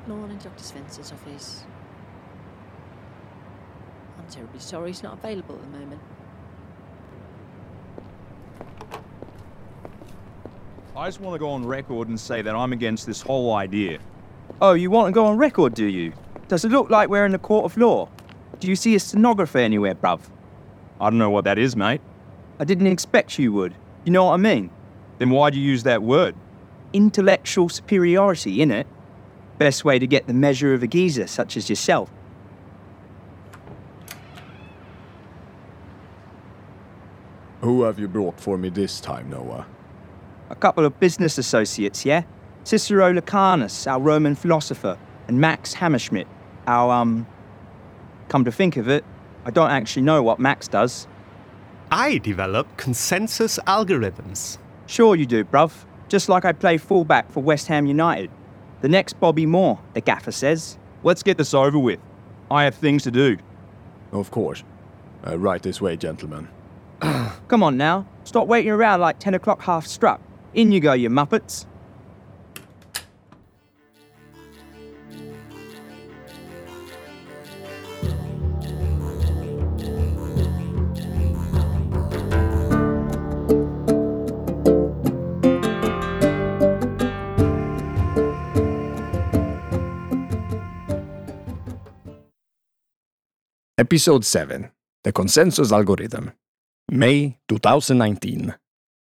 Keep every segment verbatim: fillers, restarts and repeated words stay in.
Good morning, Doctor Spencer's office. I'm terribly sorry he's not available at the moment. I just want to go on record and say that I'm against this whole idea. Oh, you want to go on record, do you? Does it look like we're in a court of law? Do you see a stenographer anywhere, bruv? I don't know what that is, mate. I didn't expect you would. You know what I mean? Then why'd you use that word? Intellectual superiority, innit? Best way to get the measure of a geezer such as yourself. Who have you brought for me this time, Noah? A couple of business associates, yeah? Cicero Lucanus, our Roman philosopher, and Max Hammerschmidt, our, um... Come to think of it, I don't actually know what Max does. I develop consensus algorithms. Sure you do, bruv. Just like I play fullback for West Ham United. The next Bobby Moore, the gaffer says. Let's get this over with. I have things to do. Of course. Uh, right this way, gentlemen. Come on now. Stop waiting around like ten o'clock half struck. In you go, you muppets. Episode seven. The Consensus Algorithm. May twenty nineteen.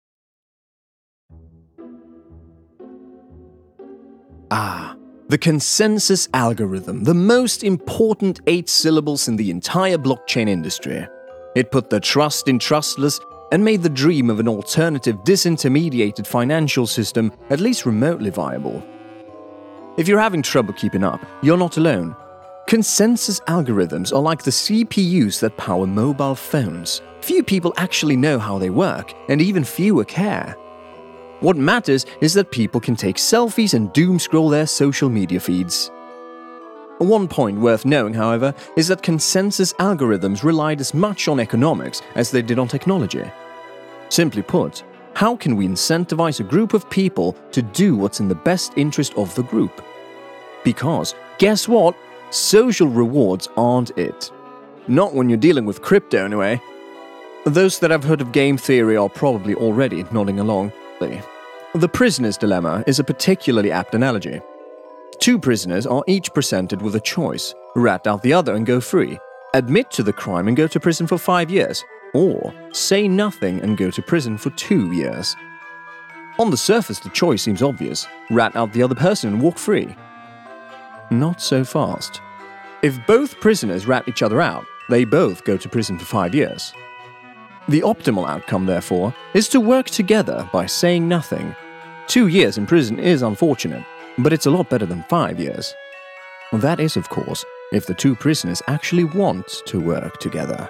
Ah, the consensus algorithm, the most important eight syllables in the entire blockchain industry. It put the trust in trustless and made the dream of an alternative disintermediated financial system at least remotely viable. If you're having trouble keeping up, you're not alone. Consensus algorithms are like the C P Us that power mobile phones. Few people actually know how they work, and even fewer care. What matters is that people can take selfies and doom scroll their social media feeds. One point worth knowing, however, is that consensus algorithms relied as much on economics as they did on technology. Simply put, how can we incentivize a group of people to do what's in the best interest of the group? Because, guess what? Social rewards aren't it. Not when you're dealing with crypto, anyway. Those that have heard of game theory are probably already nodding along. The prisoner's dilemma is a particularly apt analogy. Two prisoners are each presented with a choice: rat out the other and go free, admit to the crime and go to prison for five years, or say nothing and go to prison for two years. On the surface, the choice seems obvious: rat out the other person and walk free. Not so fast. If both prisoners rat each other out, they both go to prison for five years. The optimal outcome, therefore, is to work together by saying nothing. Two years in prison is unfortunate, but it's a lot better than five years. That is, of course, if the two prisoners actually want to work together.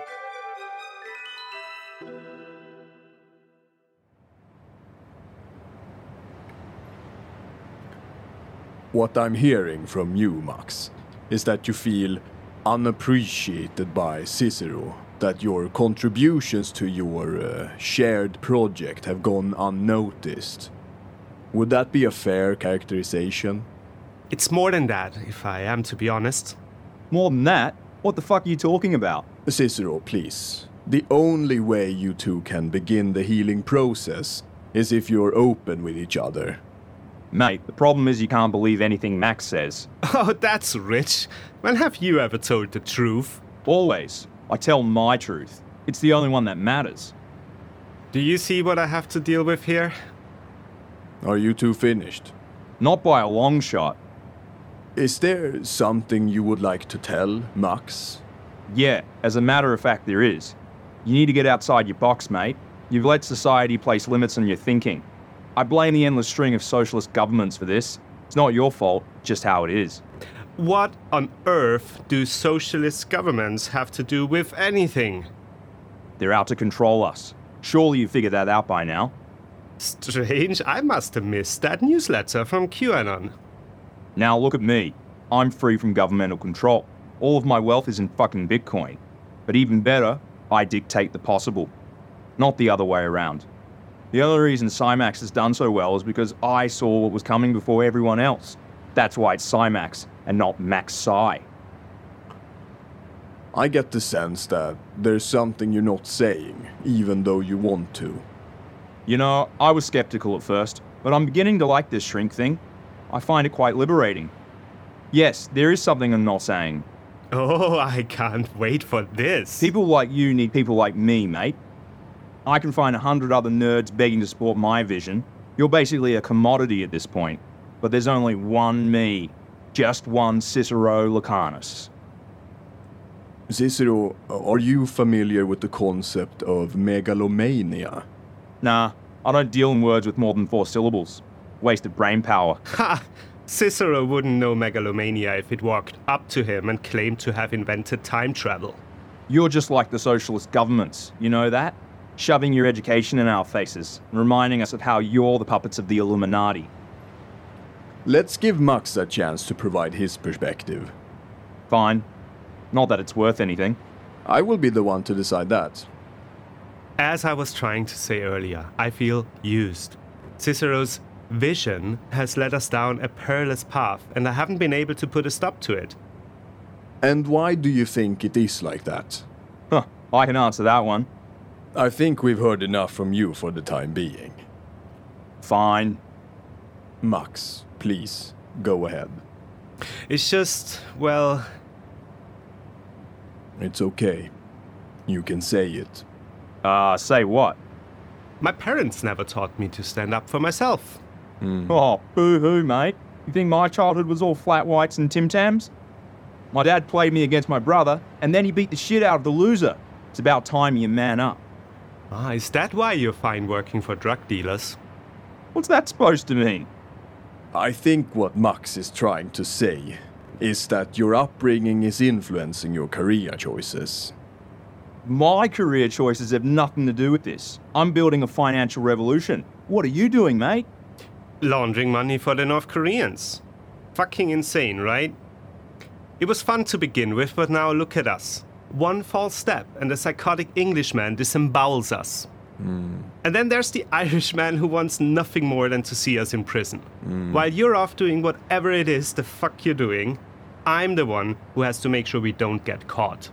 What I'm hearing from you, Max, is that you feel unappreciated by Cicero, that your contributions to your uh, shared project have gone unnoticed. Would that be a fair characterization? It's more than that, if I am to be honest. More than that? What the fuck are you talking about? Cicero, please. The only way you two can begin the healing process is if you're open with each other. Mate, the problem is you can't believe anything Max says. Oh, that's rich. When have you ever told the truth? Always. I tell my truth. It's the only one that matters. Do you see what I have to deal with here? Are you two finished? Not by a long shot. Is there something you would like to tell, Max? Yeah, as a matter of fact there is. You need to get outside your box, mate. You've let society place limits on your thinking. I blame the endless string of socialist governments for this. It's not your fault, just how it is. What on earth do socialist governments have to do with anything? They're out to control us. Surely you figured that out by now. Strange, I must have missed that newsletter from QAnon. Now look at me. I'm free from governmental control. All of my wealth is in fucking Bitcoin. But even better, I dictate the possible. Not the other way around. The only reason Cymax has done so well is because I saw what was coming before everyone else. That's why it's Cymax. and not Max Psi. I get the sense that there's something you're not saying, even though you want to. You know, I was skeptical at first, but I'm beginning to like this shrink thing. I find it quite liberating. Yes, there is something I'm not saying. Oh, I can't wait for this. People like you need people like me, mate. I can find a hundred other nerds begging to support my vision. You're basically a commodity at this point. But there's only one me. Just one Cicero Lucanus. Cicero, are you familiar with the concept of megalomania? Nah, I don't deal in words with more than four syllables. Wasted brain power. Ha! Cicero wouldn't know megalomania if it walked up to him and claimed to have invented time travel. You're just like the socialist governments, you know that? Shoving your education in our faces, reminding us of how you're the puppets of the Illuminati. Let's give Max a chance to provide his perspective. Fine. Not that it's worth anything. I will be the one to decide that. As I was trying to say earlier, I feel used. Cicero's vision has led us down a perilous path, and I haven't been able to put a stop to it. And why do you think it is like that? Huh, I can answer that one. I think we've heard enough from you for the time being. Fine. Max, please, go ahead. It's just, well... It's okay. You can say it. Uh, say what? My parents never taught me to stand up for myself. Mm. Oh, boo-hoo, mate. You think my childhood was all flat whites and Tim Tams? My dad played me against my brother, and then he beat the shit out of the loser. It's about time you man up. Ah, is that why you're fine working for drug dealers? What's that supposed to mean? I think what Max is trying to say is that your upbringing is influencing your career choices. My career choices have nothing to do with this. I'm building a financial revolution. What are you doing, mate? Laundering money for the North Koreans. Fucking insane, right? It was fun to begin with, but now look at us. One false step and the psychotic Englishman disembowels us. Mm. And then there's the Irishman who wants nothing more than to see us in prison. Mm. While you're off doing whatever it is the fuck you're doing, I'm the one who has to make sure we don't get caught.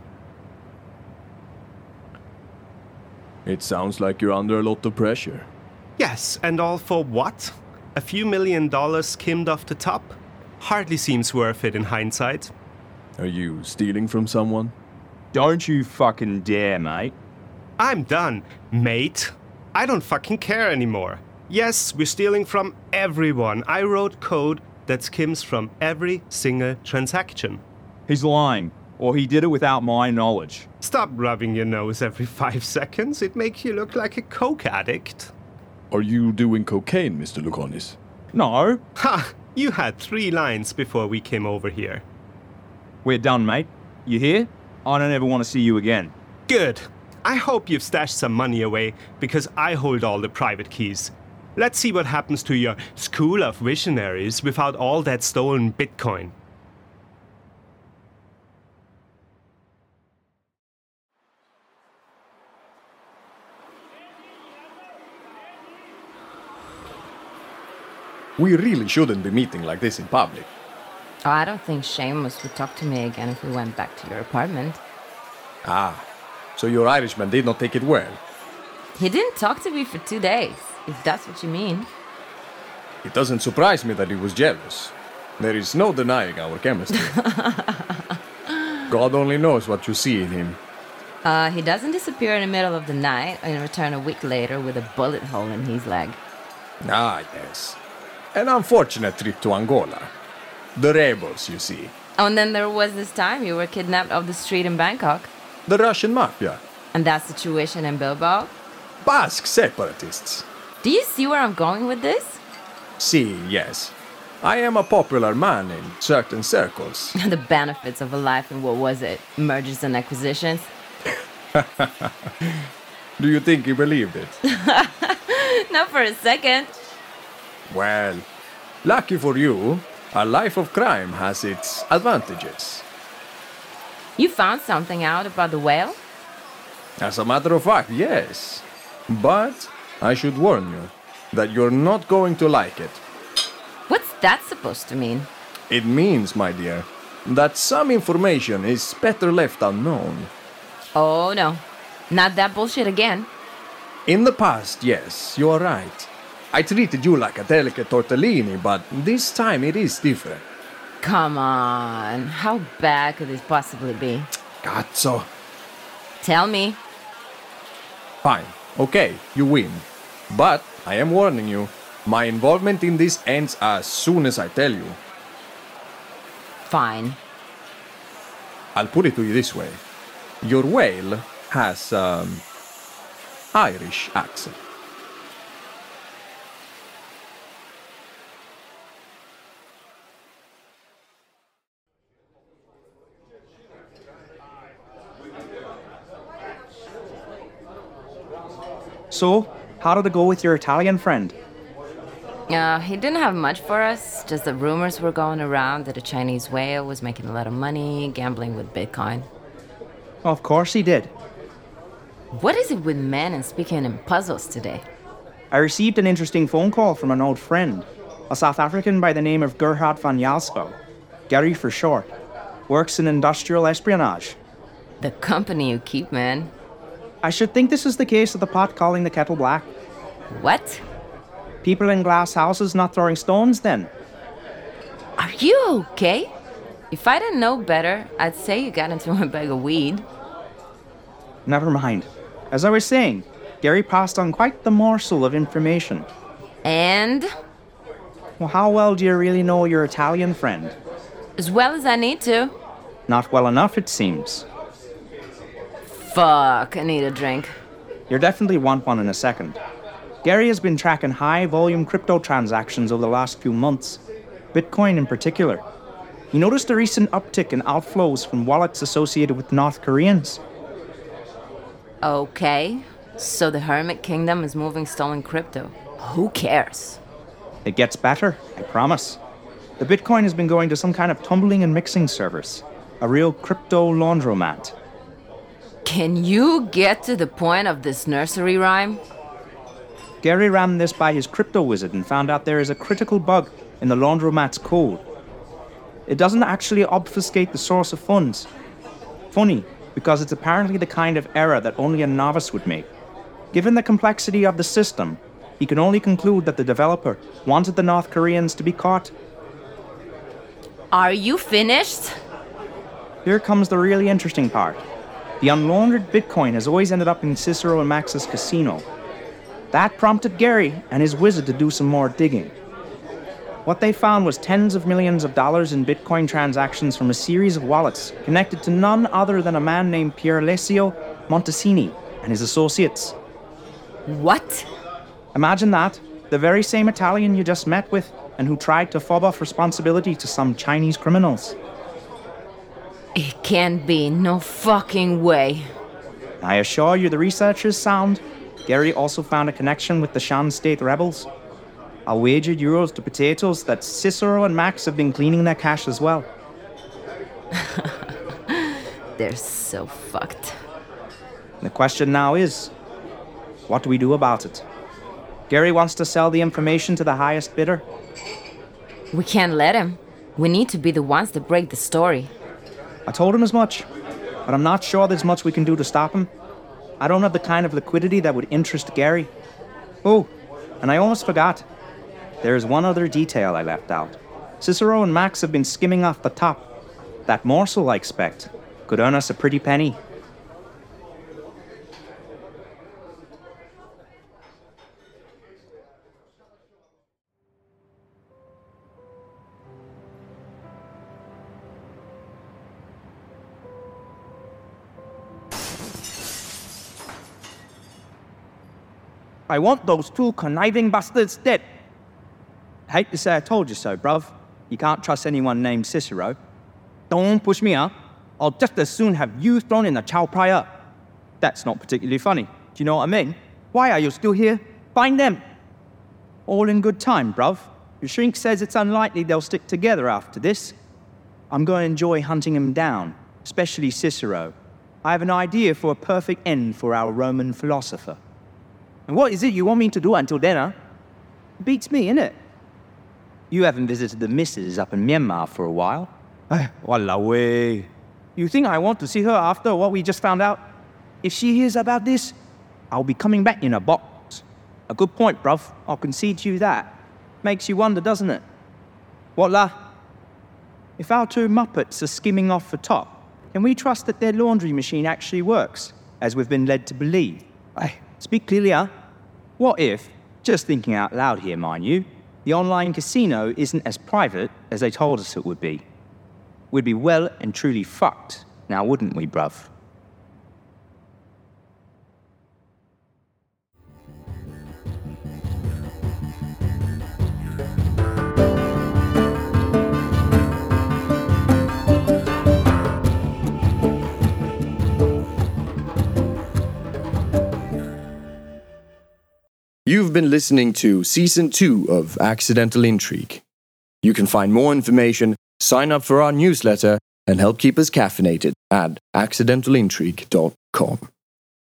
It sounds like you're under a lot of pressure. Yes, and all for what? A few million dollars skimmed off the top? Hardly seems worth it in hindsight. Are you stealing from someone? Don't you fucking dare, mate. I'm done, mate. I don't fucking care anymore. Yes, we're stealing from everyone. I wrote code that skims from every single transaction. He's lying, or he did it without my knowledge. Stop rubbing your nose every five seconds. It makes you look like a coke addict. Are you doing cocaine, Mister Lucanis? No, Ha! You had three lines before we came over here. we're done, mate. You hear? I don't ever want to see you again. Good. I hope you've stashed some money away, because I hold all the private keys. Let's see what happens to your school of visionaries without all that stolen Bitcoin. We really shouldn't be meeting like this in public. Oh, I don't think Seamus would talk to me again if we went back to your apartment. Ah, so your Irishman did not take it well. He didn't talk to me for two days, if that's what you mean. It doesn't surprise me that he was jealous. There is no denying our chemistry. God only knows what you see in him. Uh, he doesn't disappear in the middle of the night and return a week later with a bullet hole in his leg. Ah, yes. An unfortunate trip to Angola. The rebels, you see. Oh, and then there was this time you were kidnapped off the street in Bangkok. The Russian mafia. And that situation in Bilbao. Basque separatists. Do you see where I'm going with this? See, yes. I am a popular man in certain circles. The benefits of a life in, what was it, mergers and acquisitions? Do you think he believed it? Not for a second. Well, lucky for you, a life of crime has its advantages. You found something out about the whale? As a matter of fact, yes. But I should warn you that you're not going to like it. What's that supposed to mean? It means, my dear, that some information is better left unknown. Oh no, not that bullshit again. In the past, yes, you are right. I treated you like a delicate tortellini, but this time it is different. Come on, how bad could this possibly be? Cazzo. Tell me. Fine, okay, you win. But I am warning you, my involvement in this ends as soon as I tell you. Fine. I'll put it to you this way. Your whale has, um, Irish accent. So, how did it go with your Italian friend? Uh, he didn't have much for us, just the rumors were going around that a Chinese whale was making a lot of money gambling with Bitcoin. Of course he did. What is it with men and speaking in puzzles today? I received an interesting phone call from an old friend, a South African by the name of Gerhard van Jalsbouw, Gary for short, works in industrial espionage. The company you keep, man. I should think this is the case of the pot calling the kettle black. What? People in glass houses not throwing stones, then. Are you okay? If I didn't know better, I'd say you got into a bag of weed. Never mind. As I was saying, Gary passed on quite the morsel of information. And? Well, how well do you really know your Italian friend? As well as I need to. Not well enough, it seems. Fuck, I need a drink. You'll definitely want one in a second. Gary has been tracking high-volume crypto transactions over the last few months, Bitcoin in particular. He noticed a recent uptick in outflows from wallets associated with North Koreans. Okay, so the Hermit Kingdom is moving stolen crypto. Who cares? It gets better, I promise. The Bitcoin has been going to some kind of tumbling and mixing service, a real crypto laundromat. Can you get to the point of this nursery rhyme? Gary ran this by his crypto wizard and found out there is a critical bug in the laundromat's code. It doesn't actually obfuscate the source of funds. Funny, because it's apparently the kind of error that only a novice would make. Given the complexity of the system, he can only conclude that the developer wanted the North Koreans to be caught. Are you finished? Here comes the really interesting part. The unlaundered Bitcoin has always ended up in Cicero and Max's casino. That prompted Gary and his wizard to do some more digging. What they found was tens of millions of dollars in Bitcoin transactions from a series of wallets connected to none other than a man named Pierlesio Montesini and his associates. What? Imagine that, the very same Italian you just met with and who tried to fob off responsibility to some Chinese criminals. It can't be, no fucking way. I assure you the research is sound. Gary also found a connection with the Shan State rebels. I wagered euros to potatoes that Cicero and Max have been cleaning their cash as well. They're so fucked. The question now is, what do we do about it? Gary wants to sell the information to the highest bidder. We can't let him. We need to be the ones that break the story. I told him as much, but I'm not sure there's much we can do to stop him. I don't have the kind of liquidity that would interest Gary. Oh, and I almost forgot. There's one other detail I left out. Cicero and Max have been skimming off the top. That morsel, I expect, could earn us a pretty penny. I want those two conniving bastards dead. Hate to say I told you so, bruv. You can't trust anyone named Cicero. Don't push me up. I'll just as soon have you thrown in the chow prior. That's not particularly funny. Do you know what I mean? Why are you still here? Find them. All in good time, bruv. Your shrink says it's unlikely they'll stick together after this. I'm going to enjoy hunting him down, especially Cicero. I have an idea for a perfect end for our Roman philosopher. And what is it you want me to do until then, huh? Beats me, innit? you haven't visited the missus up in Myanmar for a while. Ay, walao eh. You think I want to see her after what we just found out? If she hears about this, I'll be coming back in a box. A good point, bruv. I'll concede to you that. Makes you wonder, doesn't it? What la? If our two Muppets are skimming off the top, can we trust that their laundry machine actually works, as we've been led to believe? Ay, speak clearly, huh? What if, just thinking out loud here, mind you, the online casino isn't as private as they told us it would be? We'd be well and truly fucked, now wouldn't we, bruv? You've been listening to Season two of Accidental Intrigue. You can find more information, sign up for our newsletter, and help keep us caffeinated at accidental intrigue dot com.